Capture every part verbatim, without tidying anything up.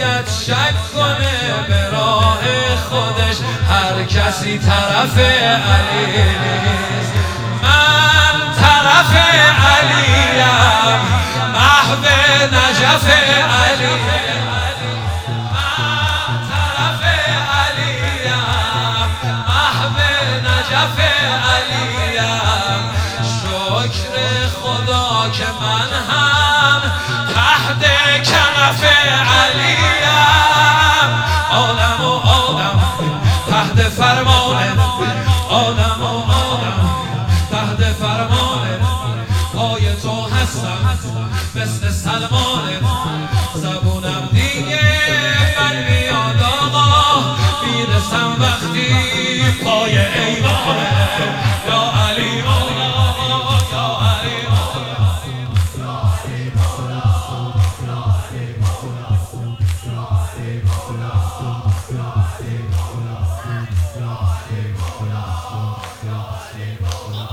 باید شک کنه به راه خودش، هر کسی طرف علی نیست. من طرف علیم، محو نجف علی. من طرف علیم، محو نجف علیم. شکر خدا که من هم تحت کنف علیم. آدم و آدم تحت فرمانه، آدم و آدم تحت فرمانه. پای تو هستم مثل سلمانه، زبونم دیگه من میاد آقا، میرسم وقتی پای ایوانه. یا علی مولا، یا علی مولا، یا علی مولا، یا علی مولا، یا علی مولا، یا علی مولا، یا علی مولا، یا علی مولا.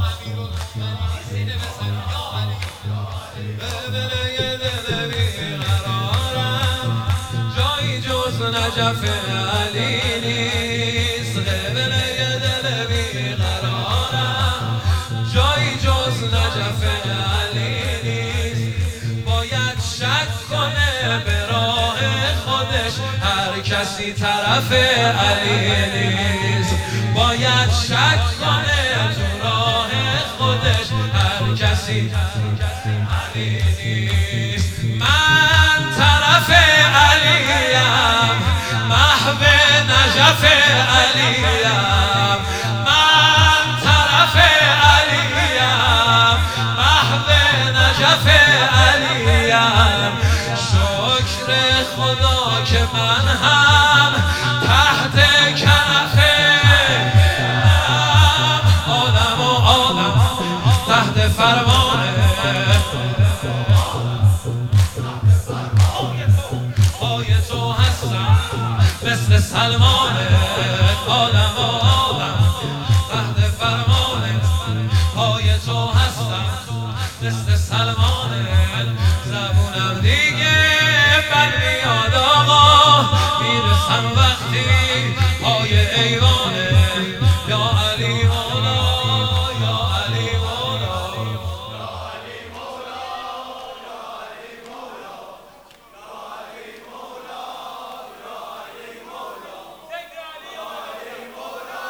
جایی جز نجف علی نیست، قبله دل بیقرارم. جایی جز نجف علی نیست، باید شک کنه به راه خودش، هر کسی طرف علی نیست. باید شک کنه تو راه خودش، هر کسی علی نیست. من طرف علیم، محو نجف علیم. من طرف علیم، محو نجف علیم. شکر خدا که من هم تحت کنف آدم و آدم تحت فرمانه. پای تو هستم مثل سلمانه، آدم و آدم تحت فرمانه. پای تو هستم مثل سلمانه، زبونم دیگه من میاد آقا، میرسم وقتی پای ایوانه. یا علی مولا، یا علی مولا، یا علی مولا، یا علی مولا، یا علی مولا، یا علی مولا، یا علی مولا،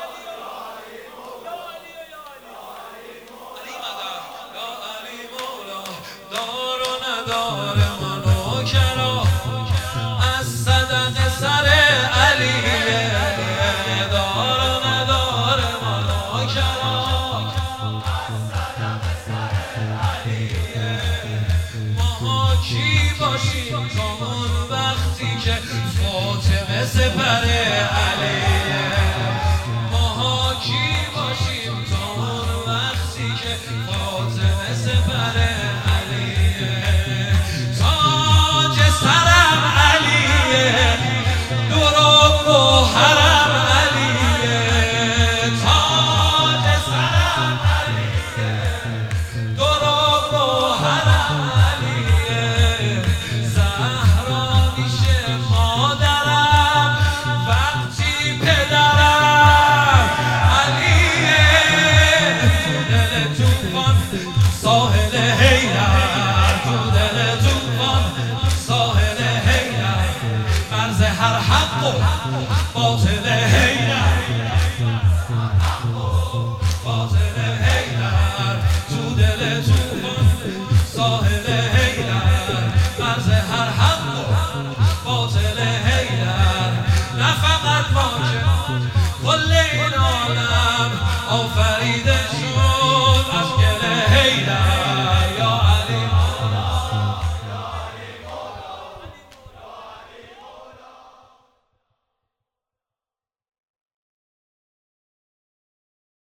یا علی مولا. دار و ندار منو کرا، از صدق سر علیه. دار و ندار منو کرا، از صدق سر علیه. ماها کی باشیم تا اون وقتی که فاطمه سپر علیه. ماها کی باشیم تا اون وقتی که فاطمه سپر علیه. تاج سرم علیه، نور و گوهرم علیه. تاج سرم علیه، نور و گوهرم علیه. زهرا میشه مادرم وقتی پدرم علیه. تو دل توفان ساحل حیدر، تو دل توفان ساحل حیدر. مرز هر حق و باطل حیدر، باطل حیدر. تو دل